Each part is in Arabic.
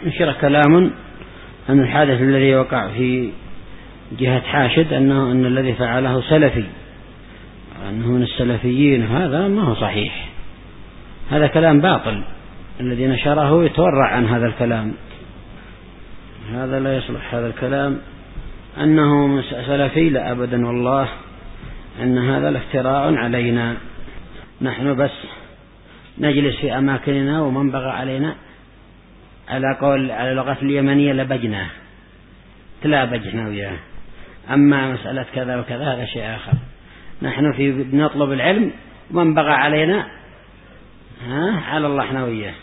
نشر كلام أن الحادث الذي وقع في جهة حاشد أن الذي فعله سلفي، أنه من السلفيين، هذا ما هو صحيح، هذا كلام باطل. الذي نشره يتورع عن هذا الكلام، هذا لا يصلح هذا الكلام أنه سلفي، لا أبدا، والله أن هذا الافتراء علينا. نحن بس نجلس في أماكننا ومن بغى علينا على لغة اليمنية لبجنا، تلابجنا وياه. أما مسألة كذا وكذا هذا شيء آخر. نحن بنطلب العلم ومن بغى علينا على الله، احنا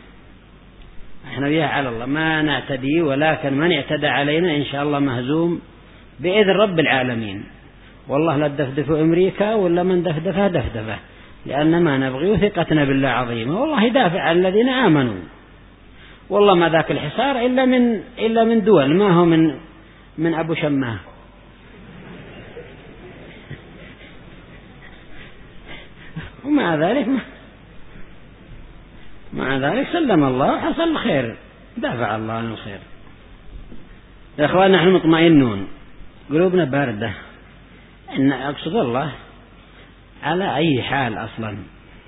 وياه على الله، ما نعتدي، ولكن من اعتدى علينا إن شاء الله مهزوم بإذن رب العالمين. والله لا تدفدفوا أمريكا ولا من دفدفه دفدفه، لأن ما نبغي وثقتنا بالله عظيمة. والله دافع عن الذين آمنوا، والله ما ذاك الحصار إلا من دول، ما هو من أبو شماه. ومع ذلك سلم الله حصل الخير، دافع الله عن الخير. يا أخوان نحن مطمئنون، قلوبنا باردة، إن أقصد الله على أي حال، أصلا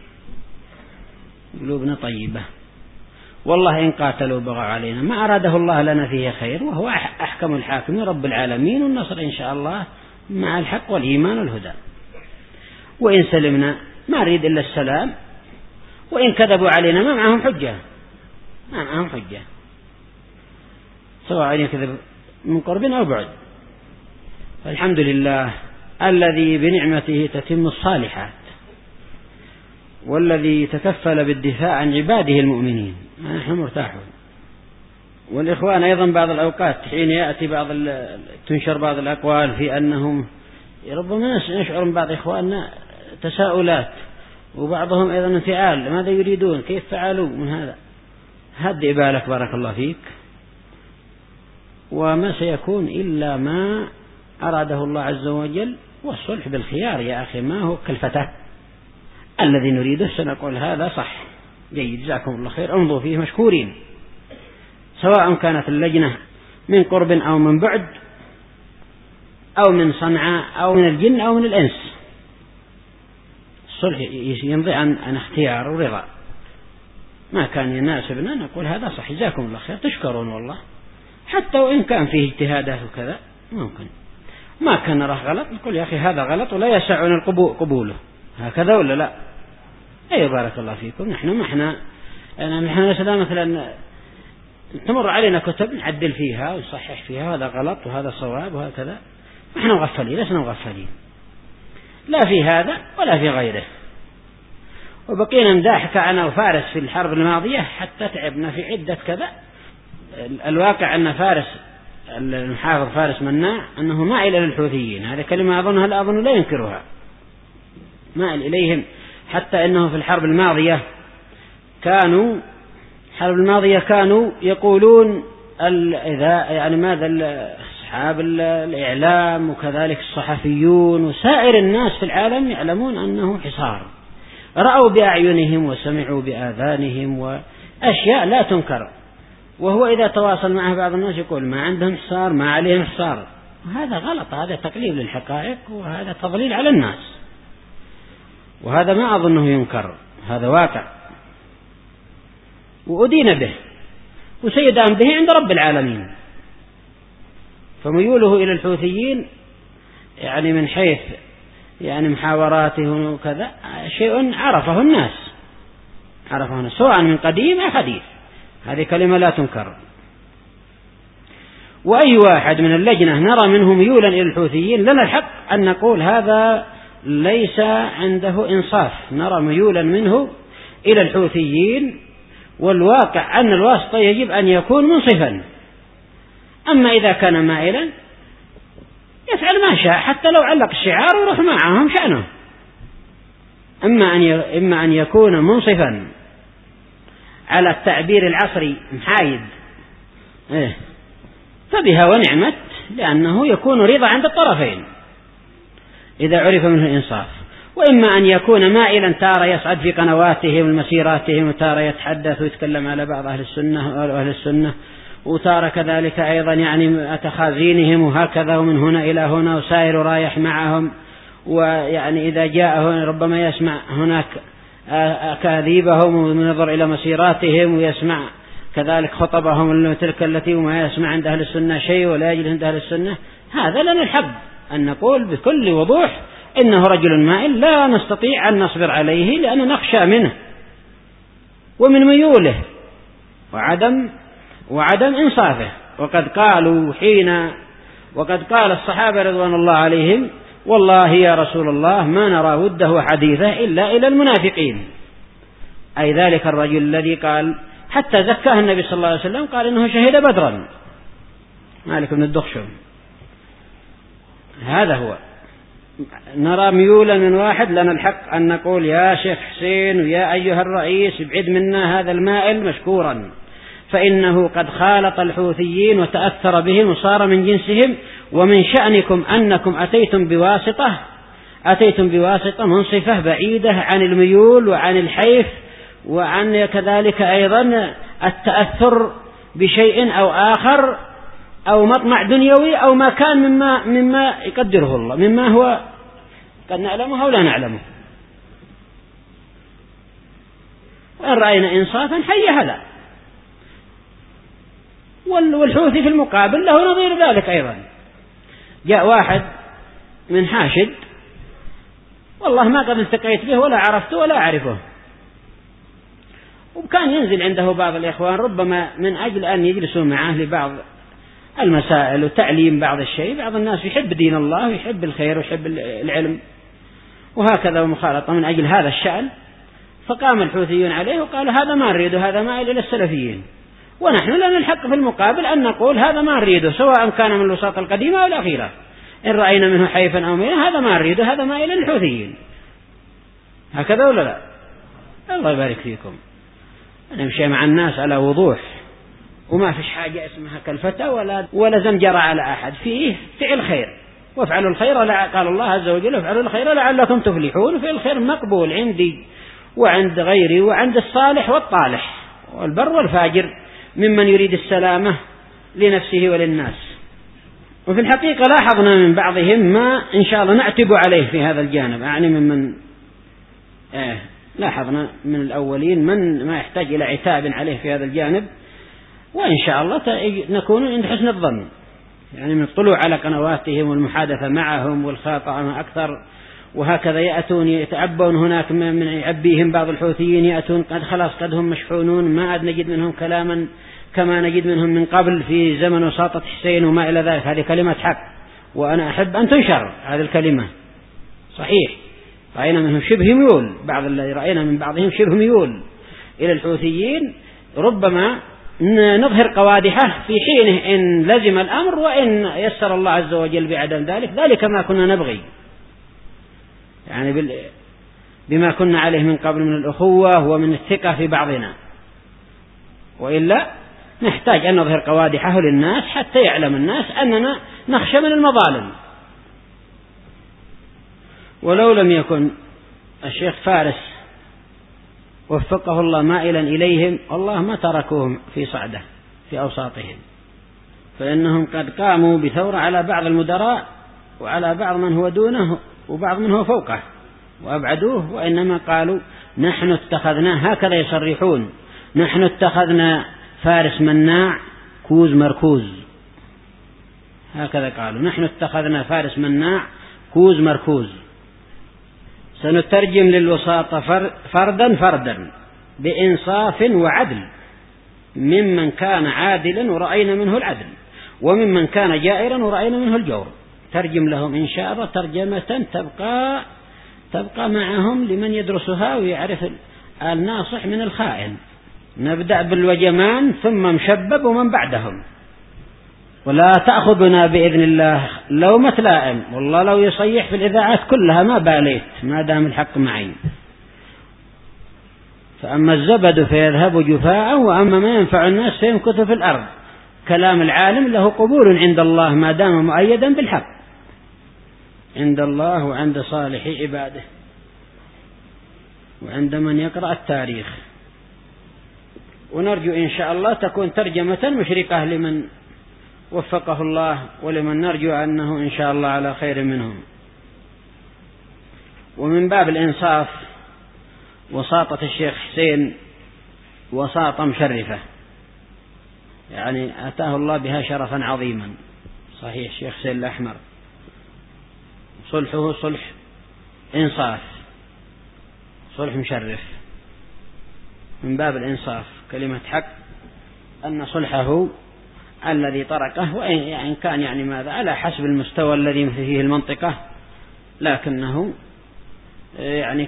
قلوبنا طيبة. والله إن قاتلوا بغوا علينا ما أراده الله لنا فيه خير، وهو أحكم الحاكمين رب العالمين، والنصر إن شاء الله مع الحق والإيمان والهدى. وإن سلمنا ما نريد إلا السلام، وإن كذبوا علينا ما معهم حجة، سواء يكذب من قرب أو بعد. فالحمد لله الذي بنعمته تتم الصالحات، والذي تكفل بالدفاع عن عباده المؤمنين، نحن مرتاحون. والإخوان أيضا بعض الأوقات حين يأتي تنشر بعض الأقوال في أنهم ربما نشعر من بعض إخواننا تساؤلات، وبعضهم أيضا انفعال، ماذا يريدون، كيف فعلوا من هذا. هدئ بالك بارك الله فيك، وما سيكون إلا ما أراده الله عز وجل، والصلح بالخيار يا أخي، ما هو كالفتاة الذي نريده سنقول هذا صح جيد جزاكم الله خير، انظروا فيه مشكورين، سواء كانت اللجنة من قرب أو من بعد، أو من صنعاء أو من الجن أو من الإنس. الصلح ينضي عن اختيار ورضا، ما كان يناسبنا نقول هذا صح جزاكم الله خير، تشكرون والله، حتى وإن كان فيه اجتهادات وكذا ممكن. ما كان نراه غلط نقول يا أخي هذا غلط ولا يسعنا قبوله، هكذا ولا لا؟ أي بارك الله فيكم. نحن مثلا تمر علينا كتب نعدل فيها ونصحح فيها، هذا غلط وهذا صواب وهكذا، نحن مغفلين، لسنا مغفلين لا في هذا ولا في غيره. وبقينا نداحك أنا وفارس في الحرب الماضية حتى تعبنا في عدة كذا. الواقع أن فارس المحافظ فارس مناع أنه مائل إلى الحوثيين، هذه كلمة أظن لا ينكرها، مائل إليهم، حتى أنه في الحرب الماضية كانوا يقولون إذا يعني ماذا أصحاب الإعلام وكذلك الصحفيون وسائر الناس في العالم يعلمون أنه حصار، رأوا بأعينهم وسمعوا بآذانهم وأشياء لا تنكر. وهو إذا تواصل معه بعض الناس يقول ما عندهم حصار، ما عليهم حصار، وهذا غلط، هذا تقليل للحقائق، وهذا تضليل على الناس، وهذا ما أظنه ينكر، هذا واقع وأدين به وسيدان به عند رب العالمين. فميوله إلى الحوثيين يعني من حيث يعني محاوراتهم وكذا شيء عرفه الناس سواء من قديم أو حديث، هذه كلمة لا تنكر. وأي واحد من اللجنة نرى منه ميولا إلى الحوثيين لنا الحق أن نقول هذا ليس عنده إنصاف، نرى ميولا منه إلى الحوثيين، والواقع أن الواسطة يجب أن يكون منصفا. أما إذا كان مائلا يفعل ما شاء، حتى لو علق الشعار ويروح معهم شأنه. إما أن يكون منصفا على التعبير العصري محايد، فبها ونعمت، لأنه يكون رضا عند الطرفين إذا عرف منه الإنصاف. وإما أن يكون مائلا، تارة يصعد في قنواتهم ومسيراتهم، وتارة يتحدث ويتكلم على بعض أهل السنة، وتارة كذلك أيضا يعني تخازينهم وهكذا، ومن هنا إلى هنا، وسائر رايح معهم. ويعني إذا جاء ربما يسمع هناك أكاذيبهم وينظر إلى مسيراتهم، ويسمع كذلك خطبهم تلك التي وما يسمع عند أهل السنة شيء ولا يجد عند أهل السنة. هذا لا نحب أن نقول بكل وضوح إنه رجل مائل لا نستطيع أن نصبر عليه، لأن نخشى منه ومن ميوله وعدم إنصافه. وقد قال الصحابة رضوان الله عليهم: والله يا رسول الله ما نرى وده حديثه إلا إلى المنافقين. أي ذلك الرجل الذي قال حتى زكاه النبي صلى الله عليه وسلم، قال إنه شهد بدرا، مالك بن الدخشم. هذا هو. نرى ميولا من واحد، لنا الحق أن نقول: يا شيخ حسين ويا أيها الرئيس ابعد منا هذا المائل مشكورا، فإنه قد خالط الحوثيين وتأثر بهم وصار من جنسهم، ومن شأنكم أنكم أتيتم بواسطة منصفة بعيدة عن الميول وعن الحيف وعن كذلك أيضا التأثر بشيء أو آخر أو مطمع دنيوي أو ما كان مما يقدره الله، مما هو قد نعلمه أو لا نعلمه. وإن رأينا إنصافا حي هذا. والحوثي في المقابل له نظير ذلك أيضا. جاء واحد من حاشد، والله ما قد التقيت به ولا عرفته ولا أعرفه، وكان ينزل عنده بعض الإخوان ربما من أجل أن يجلسوا معه لبعض المسائل وتعليم بعض الشيء. بعض الناس يحب دين الله ويحب الخير ويحب العلم وهكذا ومخالطة من أجل هذا الشأن. فقام الحوثيون عليه وقالوا: هذا ما نريده، هذا مائل إلى السلفيين. ونحن لنا الحق في المقابل أن نقول: هذا ما نريده، سواء كان من الوساطة القديمة أو الأخيرة. إن رأينا منه حيفا أو ميلا هذا ما نريده، هذا مائل إلى الحوثيين. هكذا ولا لا؟ الله يبارك فيكم. نمشي مع الناس على وضوح، وما فيش حاجة اسمها كالفتى ولا زمجرة على أحد. فيه فعل خير، وافعلوا الخير، قال الله عز وجل: افعلوا الخير لعلكم تفلحون. فعل الخير مقبول عندي وعند غيري وعند الصالح والطالح والبر والفاجر ممن يريد السلامة لنفسه وللناس. وفي الحقيقة لاحظنا من بعضهم ما إن شاء الله نعتب عليه في هذا الجانب، يعني ممن لاحظنا من الأولين من ما يحتاج إلى عتاب عليه في هذا الجانب. وإن شاء الله نكون عند حسن الظن، يعني من الطلوع على قنواتهم والمحادثة معهم والخاطئة أكثر. وهكذا يأتون يتعبون هناك من يعبيهم بعض الحوثيين، يأتون قد خلاص قد هم مشحونون، ما عاد نجد منهم كلاما كما نجد منهم من قبل في زمن وساطة حسين وما إلى ذلك. هذه كلمة حق، وأنا أحب أن تنشر هذه الكلمة. صحيح رأينا منهم شبه ميول، بعض الذي رأينا من بعضهم شبه ميول إلى الحوثيين، ربما نظهر قوادحه في حينه إن لزم الأمر، وإن يسر الله عز وجل بعدم ذلك ما كنا نبغي، يعني بما كنا عليه من قبل من الأخوة ومن الثقة في بعضنا. وإلا نحتاج أن نظهر قوادحه للناس حتى يعلم الناس أننا نخشى من المظالم. ولو لم يكن الشيخ فارس وفقه الله مائلا إليهم، الله ما تركوهم في صعدة في أوساطهم، فإنهم قد قاموا بثورة على بعض المدراء وعلى بعض من هو دونه وبعض من هو فوقه وأبعدوه. وإنما قالوا: نحن اتخذنا، هكذا يصرحون: نحن اتخذنا فارس مناع كوز مركوز. هكذا قالوا: نحن اتخذنا فارس مناع كوز مركوز. سنترجم للوساطة فردا بإنصاف وعدل، ممن كان عادلا ورأينا منه العدل، وممن كان جائرا ورأينا منه الجور. ترجم لهم إن شاء الله ترجمة تبقى معهم لمن يدرسها ويعرف الناصح من الخائن. نبدأ بالوجمان ثم مشبب ومن بعدهم، ولا تأخذنا بإذن الله لومة لائم. والله لو يصيح في الإذاعات كلها ما باليت ما دام الحق معي. فأما الزبد فيذهب جفاء، وأما ما ينفع الناس فيمكث في الأرض. كلام العالم له قبول عند الله ما دام مؤيدا بالحق عند الله وعند صالح عباده وعند من يقرأ التاريخ. ونرجو إن شاء الله تكون ترجمة مشرقة لمن وفقه الله، ولمن نرجو أنه إن شاء الله على خير منهم. ومن باب الإنصاف وساطة الشيخ حسين وساطة مشرفة، يعني أتاه الله بها شرفا عظيما. صحيح الشيخ حسين الأحمر صلحه صلح إنصاف، صلح مشرف من باب الإنصاف، كلمة حق أن صلحه الذي طرقه، وإن يعني كان يعني ماذا على حسب المستوى الذي فيه المنطقة، لكنه يعني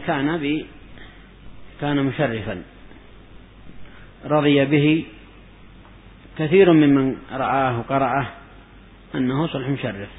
كان مشرفا رضي به كثير ممن رآه وقرأه أنه صلح مشرف.